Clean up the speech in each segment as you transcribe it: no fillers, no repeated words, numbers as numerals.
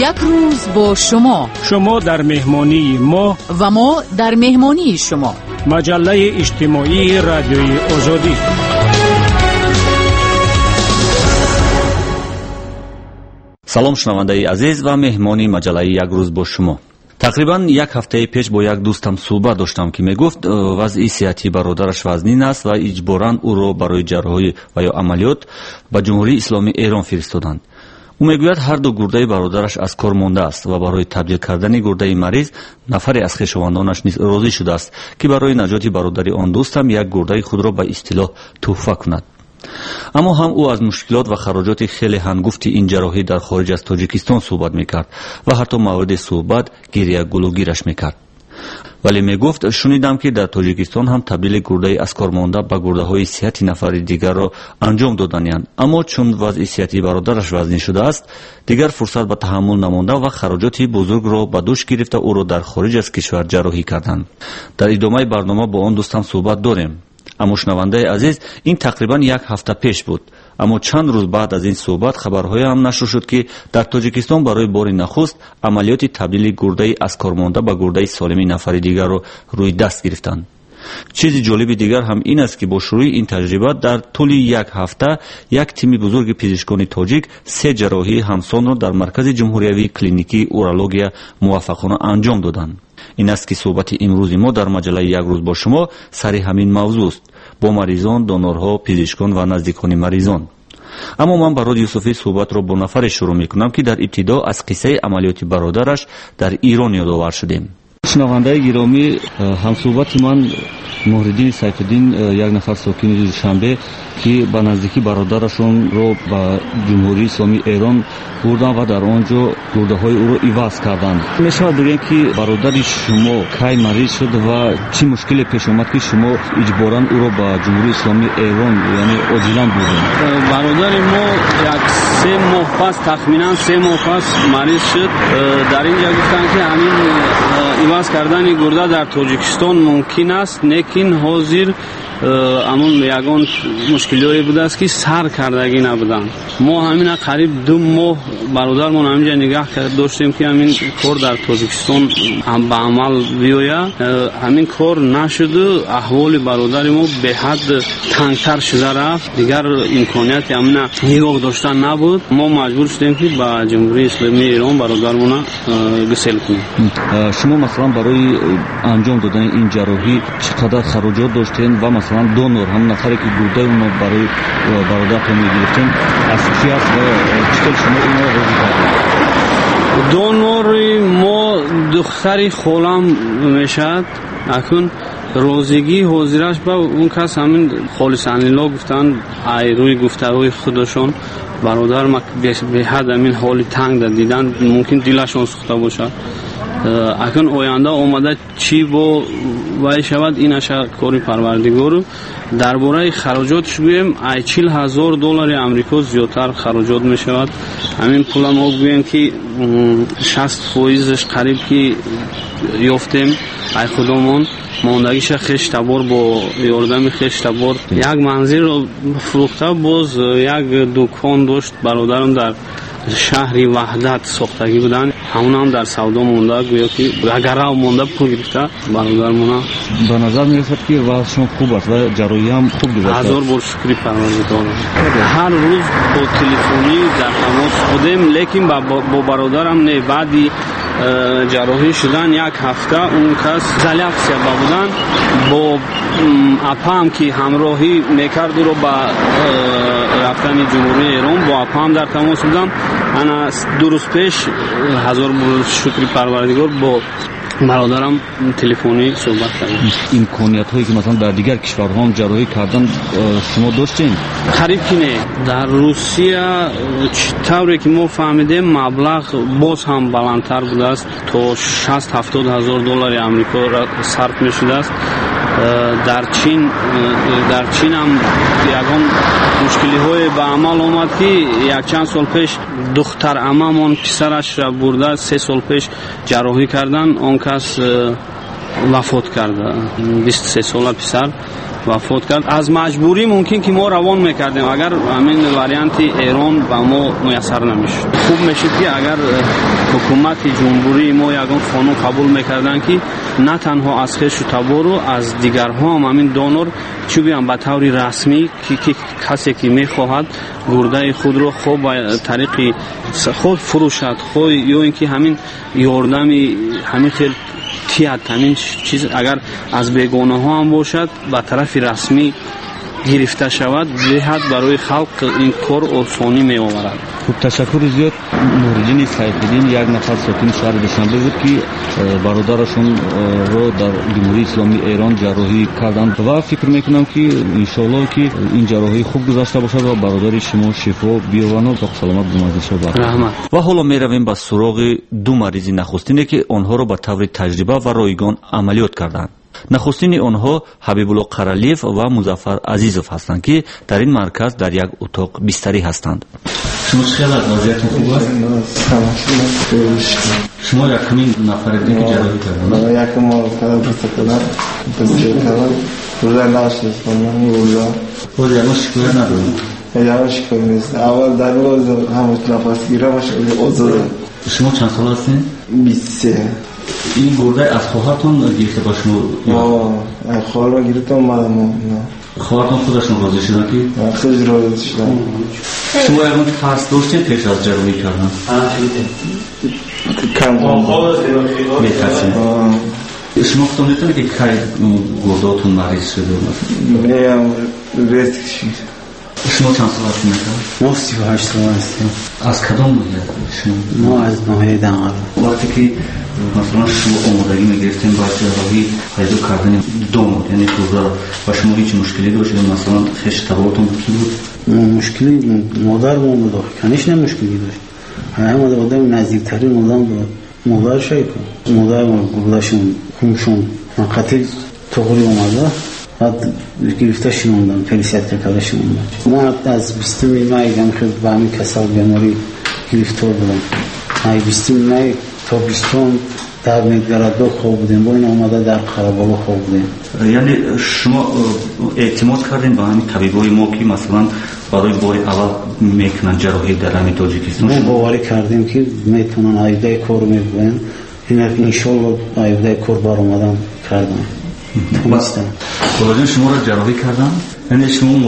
یک روز با شما در مهمانی ما و ما در مهمانی شما. مجله اجتماعی رادیوی آزادی. سلام شنوندگان عزیز و مهمانی مجله یک روز با شما. تقریبا یک هفته پیش با یک دوستم صحبت داشتم که میگفت وضع صحتی برادرش وزنین است و اجباراً او را برای جراحی و یا عملیات به جمهوری اسلامی ایران فرستادند. او میگوید هر دو گرده برادرش از کار مانده است و برای تبدیل کردن گرده مریض نفری از خویشاوندانش نیز راضی شده است که برای نجات برادری آن دوستم یک گرده خود را به اصطلاح تحفه کند. اما هم او از مشکلات و خراجات خیلی هنگفت این جراحی در خارج از تاجیکستان صحبت میکرد و حتی مورد صحبت گریه گلوگیرش میکرد. ولی میگفت شنیدم که در تاجیکستان هم تبدیل گرده از کار مانده به گرده های صحتی نفر دیگر را انجام دادند، اما چون وضع صحتی برادرش وزنی شده است دیگر فرصت به تحمل نمانده و خراجات بزرگ را به دوش گرفته او را در خارج از کشور جراحی کردند. در ادامه برنامه با آن دوستم صحبت داریم. اما شنونده عزیز، این تقریبا یک هفته پیش بود، اما چند روز بعد از این صحبت خبرهای هم نشر شد که در تاجیکستان برای بار نخست عملیات تبدیل گرده از کار مانده به گرده سالم نفر دیگر را روی دست گرفتند. چیز جالب دیگر هم این است که با شروع این تجربه در طول یک هفته یک تیم بزرگ پزشکان تاجیک 3 جراحی همسان را در مرکز جمهوریوی کلینیکی اورولوژی موفقانه انجام دادند. این است که صحبت امروز ما در مجله یک روز با شما سر همین موضوع است، با مریضان، دونورها، پزشکان و نزدیکان مریضان. اما من برای یوسفی صحبت را با نفر شروع میکنم که در ابتدا از قصه عملیات برادرش در ایران یادآور شدیم. شنونده گرامی، همصحبت من مهردین سیفالدین، یک نفر ساکن شنبه که به نزدیکی برادرشون رو به جمهوری اسلامی ایران بردن و در آنجا گرده های او رو عوض کردند. میشه بگیم که برادر شما کی مریض شد و چی مشکلی پیش آمد که شما اجباراً او رو به جمهوری اسلامی ایران یعنی عاجلاً بردن؟ برادر ما یک 3 ماه پس، تخمینا 3 ماه پس مریض شد. در اینجا گفتن که همین عوض کردن گرده در تاجیکستان ممکن است، لیکن حاضر امون یگان مشکلی بوده است که سر کردگی نبودن. ما همین قریب 2 ماه برادرمون همینجا نگاه کرد داشتیم که همین کار در تاجیکستان هم به عمل بیاید. همین کار نشد، احوال برادر ما به حد تنگتر شده رفت، دیگر امکانیت همین نگاه داشتن نبود. ما مجبور شدیم که به جمهوری اسلامی ایران برادرمون گسیل کنیم. شما مثلا برای انجام دادن این جراحی چقدر خراجات داشتین و مثلا دونور هم نفری که گرده اون برای برادرتون میگرفتین از کی است و چطور شما این را راضی کردین؟ دونور ما دختری خالم میشد، اکنون روزگی حاضرش به اون کس همین خالص الله گفتن ای روی گفتگوی خودشون برادر ما به حد همین حالی تنگ دیدن ممکن دلشون سوخته باشد. اکنون آینده اومده چی با وای شود این کاری پروردگار. درباره خراجاتش بگویم $40,000 آمریکا زیادتر خراجات می شود. همین پول ما بگویم که 60%ش قریب که یافتیم ای خودمون ماندگیش خشتبار با یاردم خشتبار یک منزل رو فروخته، باز یک دکان داشت برادرم در شهری وحدت ساختگی بودن، همون هم در سودا مونده، گویا که اگر مونده پول گرفته برادرمون. به نظر میرسد که وضعشون خوب است و جراحی هم خوب گذشته. 1000 بار شکری پروردگار. هر روز با تلفنی در تماس بودیم، لیکن با برادرم نه. بعدی جراحی شدن یک هفته اون کس زلیاکسیا بودن، با اپام که همراهی میکرد رو با رفتن جمهوری ایران با اپام در تماس بودم. انا 2 روز پیش 1000 بار شکر پروردگار با برادرم تلفنی صحبت کردم. امکانیت هایی که مثلا در دیگر کشورها هم جراحی کردن شما داشتین؟ قریب که نه. در روسیه طوری که ما فهمیدیم مبلغ باز هم بلندتر بوده است، تا 60-70 هزار دلار آمریکا صرف می شده است. در چین هم یکان مشکلی های به عمل آمد که یک چند سال پیش دختر عممون پسرش را برده 3 سال پیش جراحی کردن، اون کس وفات کرده. 23 ساله پسر وفات کرد. از مجبوری ممکن که ما روان میکردیم اگر همین واریانت ایران با ما میسر نمیشد. خوب میشد که اگر حکومت جمهوری ما یگان قانون قبول میکردن که نه تنها از خیش و تبارو از دیگرها هم همین دونر چی بگم به طور رسمی که کسی که میخواهد گرده خود رو خوب با طریق خود فروشد خود یا اینکه همین یاردمی همین خیلی تیاد همین چیز اگر از بیگانه ها هم باشد به طرف رسمی گرفته شود بهت برای خلق این کار آسانی می آورد. خوب تشکر زیاد. نورالدین سیف‌الدین یک نفر ساکن شهر دوشنبه بود که برادرشون رو در جمهوری اسلامی ایران جراحی کردند و فکر میکنم که انشالله که این جراحی خوب گذشته باشد و برادر شما شفا بیاورند و سلامت زنده شود. رحمت. و حالا میرویم به سراغ دو مریض نخستینی که آنها رو به طور تجربه و رایگان عملیات کردند. نخستین آنها حبیب‌الله قرالیف و مظفر عزیزов هستند که در این مرکز در یک اتاق بستری هستند. شما خیلی وضعیتتون خوب است؟ شما یکمین نفر دیگه جراحی کردن؟ یکم ما کردم بسیار کردم روزه نشست کنم روزه باز یکم شکایت ندارم؟ یکم شکایت نیست. اول در روز همون نفس گیره باشه اوزاره. شما چند سال هستین؟ 23. این گرده از خواهرتون گرفته با شما؟ خواهر گرفته اومدم. خواهرتون خودشون راضی شدن که؟ خیلی راضی شدن. شما یکم ترس داشتین پیش از جراحی کردن؟ کم میترسین؟ شما خودتون میتونید که که گردهاتون مریض شده؟ میم ریسک شد. شما چند سال هستین ما 38 سال هستیم. از کدام بودید شما؟ ما از ناحیه دنقل. وقتی که مثلا شما آمادگی میگرفتین با جراحی پیدا کردن دام یعنی گرده و شما هیچ مشکلی داشتید مثلا خیش تباهتون کی بود؟ مشکلی مادرمون بود کنیش نه مشکلی داشت. همه آدم نزدیکترین آدم بود مادر شاید مادرمون گردهشون خونشون منقطع تغییر اومده بعد گرفته شنوندن پلیسیت کرده شنوندن. ما از 20 مای خیلی به همین کسال بیماری گرفتار بودم. مای 20 مای تا 20 در نگرادگاه خواب بودیم با این آمده در قربالا خواب بودیم. یعنی شما اعتماد کردین با همین طبیبای ما که مثلا برای بار اول میکنن جراحی در همین تاجیکستان؟ ما باوری کردیم که میتونن آیده کار میکنن این انشالله آیده کار بر آمدن کردن. تونستن. خلاجان شما را جراحی کردن؟ یعنی شما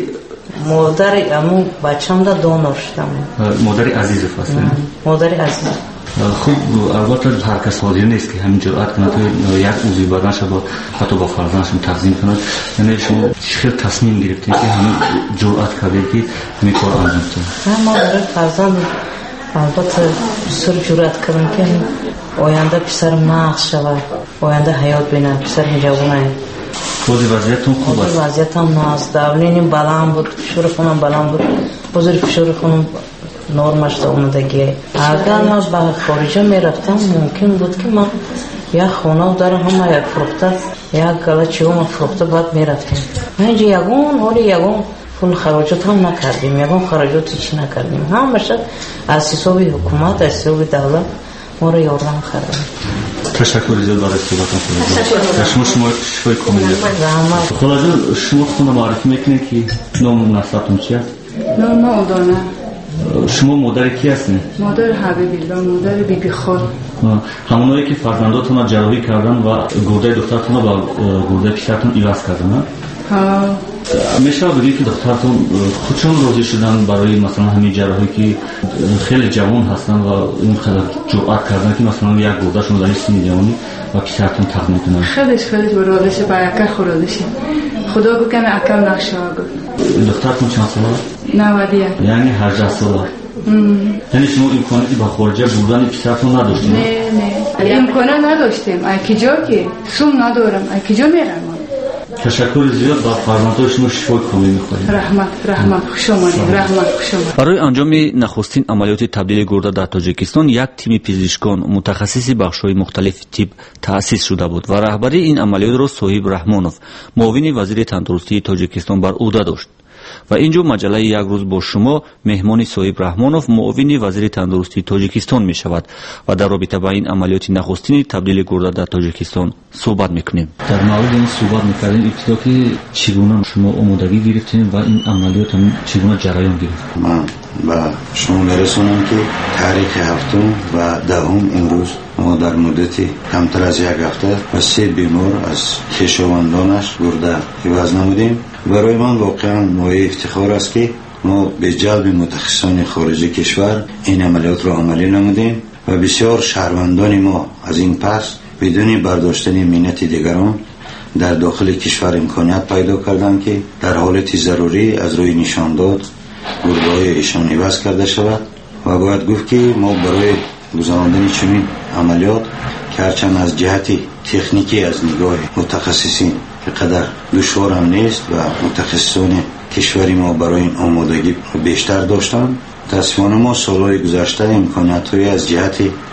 مادر امو بچم دا دونر شدم. مادر عزیزов هستن؟ مادر عزیز. خوب البته هر کس حاضر نیست که همین جرأت کنه تو یک عضوی بدنش با حتی با فرزندشون تقسیم کنه. یعنی شما خیلی تصمیم گرفتید که همین جرأت کردید که همین کار انجام بدید. ما برای فرزند البته بسیار جرأت کردم که آینده پسر مغز شود آینده حیات بینه پسر جوانه. بازی وضعیتون خوب است؟ وضعیتم ناز داولینیم بلند بود فشار خونم بلند بود بزرگ فشار خونم نرمش تا اومدگی. اگر ما به خارجه میرفتم ممکن بود که من یک خونه دارم همه یک فروخته یک گلچی هم فروخته بعد میرفتیم. اینجا یگون حالی یگون فول خراجات هم نکردیم یگون خراجات هیچی نکردیم همشه از حساب حکومت از حساب دولت ما رو یاردم کردیم. تشکر زیاد برای صحبتتون خدا. شما شفای کامل. خلاجان شما خونه معرفی میکنید که نام نصبتون چی است؟ نام اودانه. شما مادر کی هستین؟ مادر حبیب‌الله مادر بیبی خال. همونایی که فرزنداتون را جراحی کردن و گرده دخترتون را با گرده پسرتون عوض کردن؟ ها. میشه بگید که دخترتون خودشون راضی شدن برای مثلا همین جراحی که خیلی جوان هستن و این خیلی جرأت کردن که مثلا یک گردهشون در سن جوانی و پسرتون تقدیم کنن؟ خیلی برادرش با اکل خورادشی خدا بکنه اکل نقشه آگو. دخترتون چند ساله؟ 91. یعنی 18 ساله. یعنی شما امکاناتی با خارجه بردن پسرتون نداشتین؟ نه امکانات نداشتیم. اکیجا که سوم ندارم اکیجا میرم. تشکر زیاد با فرزندان شما شفای کامل می‌خواهیم. رحمت خوش آمدید. برای انجام نخستین عملیات تبدیل گرده در تاجیکستان یک تیم پزشکان متخصص بخش‌های مختلف طب تأسیس شده بود و رهبری این عملیات را صاحب رحمانوف معاون وزیر تندرستی تاجیکستان بر عهده داشت و اینجا مجله یک روز با شما مهمان صاحب رحمانوف معاون وزیر تندرستی تاجیکستان می شود و در رابطه با این عملیات نخستین تبدیل گرده در تاجیکستان صحبت میکنیم. در مورد این صحبت میکردیم ابتدا که چگونه شما آمادگی گرفتین و این عملیات هم چگونه جریان گرفت؟ من با شما میرسونم که تاریخ هفتم و دهم امروز ما در مدت کمتر از یک هفته و 3 بیمار از خویشاوندانش گرده عوض نمودیم. برای من واقعا مایه افتخار است که ما به جلب متخصصان خارجی کشور این عملیات را عملی نمودیم و بسیار شهروندان ما از این پس بدون برداشتن منت دیگران در داخل کشور امکانیت پیدا کردند که در حالت ضروری از روی نشان داد گرده‌های ایشان عوض کرده شود و باید گفت که ما برای گذراندن چنین عملیات که هرچند از جهت تکنیکی از نگاه متخصصین که قدر دشوار هم نیست و متخصصان کشوری ما برای این آمادگی بیشتر داشتن، متاسفانه ما سالهای گذشته امکانیت‌های از جهت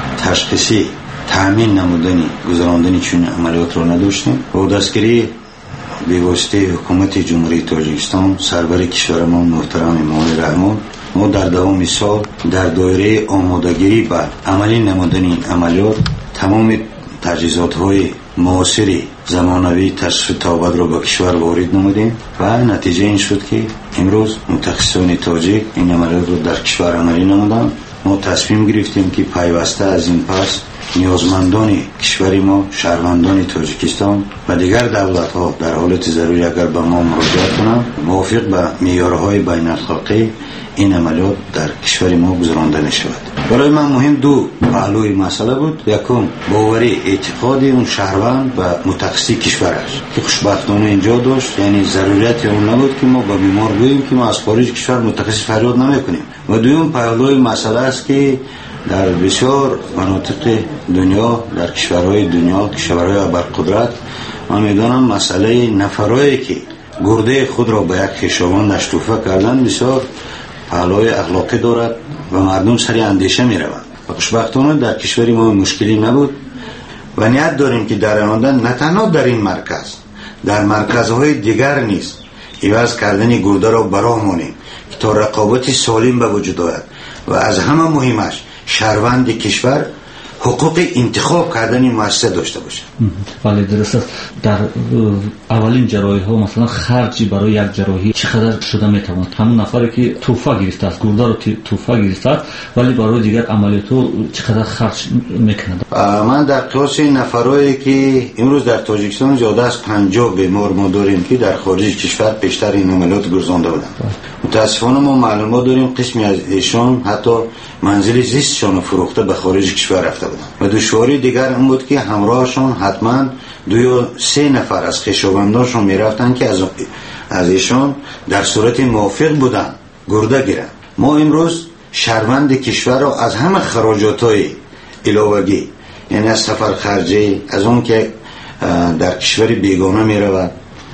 تشخیصی تأمین نمودن گذراندن چنین عملیات را نداشتیم. با دستگیری به واسطه حکومت جمهوری تاجیکستان سرور کشور ما محترم مولانا رحمان، ما در دوام سال در دایره آمادگی به عملی نمودن این عملیات تمام تجهیزات‌های معاصر زمانوی تصفیه تابد را به کشور وارد نمودیم و نتیجه این شد که امروز متخصصان تاجیک این عملیات را در کشور عملی نمودند. ما تصمیم گرفتیم که پیوسته از این پس نیازمندان کشور ما، شهروندان تاجیکستان و دیگر دولت‌ها در حالت ضروری اگر به ما مراجعه کنند موافق به معیارهای بین‌الخلقی این عملیات در کشور ما گذرانده شود. برای من مهم دو پهلوی مسئله بود. یکم باوری اعتقاد اون شهروند و متخصصی کشورش که خوشبختانه اینجا داشت، یعنی ضرورت اون نبود که ما با بیمار بگیم که ما از خارج کشور متخصص فریاد نمیکنیم. و دوم پهلوی مسئله است که در بسیار مناطق دنیا، در کشورهای دنیا، کشورهای ابرقدرت، من میدانم مسئله نفرایی که گرده خود را به یک خویشاوندش تحفه کردن بسیار پهلوی اخلاقی دارد و مردم سری اندیشه می روند. و خوشبختانه در کشوری ما مشکلی نبود و نیت داریم که در آینده نه تنها در این مرکز، در مرکزهای دیگر نیز عوض کردن گرده را براه مانیم که تا رقابت سالم به وجود آید و از همه مهمش شهروند کشور حقوق انتخاب کردن مؤسسه داشته باشه. بله درست است. در اولین جراحی ها مثلا خرجی برای یک جراحی چقدر شده میتواند؟ همون نفری که توفه گرفته است، گرده رو توفه گرفته است، ولی برای دیگر عملیات چقدر خرج میکنند؟ من در قیاس نفرایی که امروز در تاجیکستان زیاده از 50 بیمار ما داریم که در خارج کشور پیشتر این عملیات گذرانده بودند. متاسفانه ما معلومات داریم قسمی از ایشان حتی منزل زیستشان فروخته به خارج کشور رفته بودند و دشواری دیگر این بود که همراهشان حتما 2 یا 3 نفر از خویشاوندانشان میرفتن که از ایشان در صورت موافق بودن گرده گیرن. ما امروز شهروند کشور را از همه خراجات‌های علاوه‌ای، یعنی از سفر خرجی، از اون که در کشور بیگانه میرود،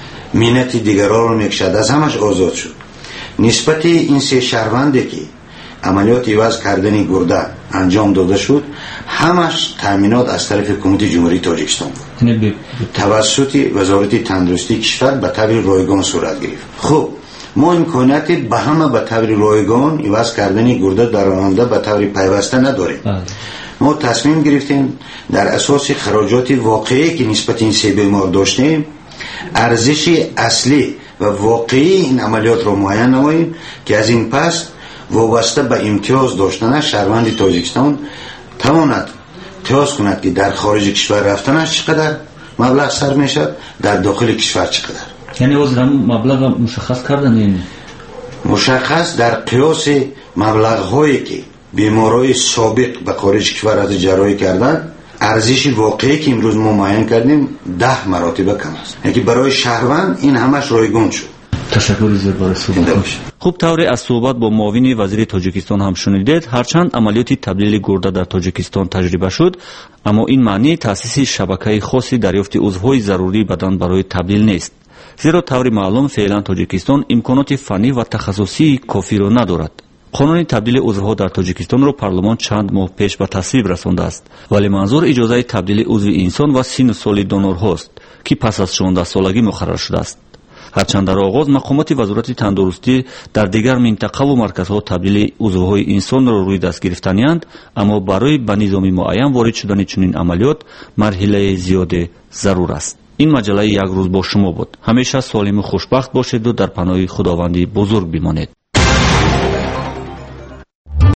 منت دیگران رو میکشد، از همش آزاد شد. نسبت این 3 شهرونده که عملیات عوض کردن گرده انجام داده شد همش تامینات از طرف حکومت جمهوری تاجیکستان بود، توسط وزارت تندرستی کشور به طور رایگان صورت گرفت. خب ما امکانیت به همه به طور رایگان عوض کردن گرده در آینده به طور پیوسته نداریم. ما تصمیم گرفتیم در اساس خراجات واقعی که نسبت این 3 بیمار داشتیم ارزش اصلی و واقعی این عملیات را معین نماییم که از این پس وابسته به امتیاز داشتن شهروند تاجیکستان تواند قیاس کند که در خارج کشور رفتنش چقدر مبلغ سر میشد، در داخل کشور چقدر. یعنی وزیر مبلغ مشخص کردن این مشخص در قیاس مبلغ هایی که بیمارای سابق به خارج کشور از جراحی کردن ارزش واقعی که امروز ما معین کردیم 10 مراتب کم است. یعنی برای شهروند این همش رایگان شد. تشکر زیبا صحبت. خوب طوری از صحبت با معاون وزیر تاجیکستان هم شنیدید. هرچند عملیات تبدیل گرده در تاجیکستان تجربه شد، اما این معنی تأسیس شبکه خاصی دریافت عضوهای ضروری بدن برای تبدیل نیست. زیرا طوری معلوم فعلا تاجیکستان امکانات فنی و تخصصی کافی را ندارد. قانون تبدیل عضوها در تاجیکستان را پارلمان چند ماه پیش به تصویب رسانده است، ولی منظور اجازه تبدیل عضو انسان و سن و سال دونور هاست که پس از 16 سالگی مقرر شده است. ҳарчанд дар оғоз мақомоти вазорати тандурустӣ дар дигар минтақаву марказҳо табдили узвҳои инсонро рӯи даст гирифтаниянд, аммо барои ба низоми муайян ворид шудани чунин амалиёт марҳилаи зиёде зарур аст. ин маҷалаи як рӯз бо шумо буд. ҳамеша солиму хушбахт бошеду дар паноҳи худованди бузург бимонед.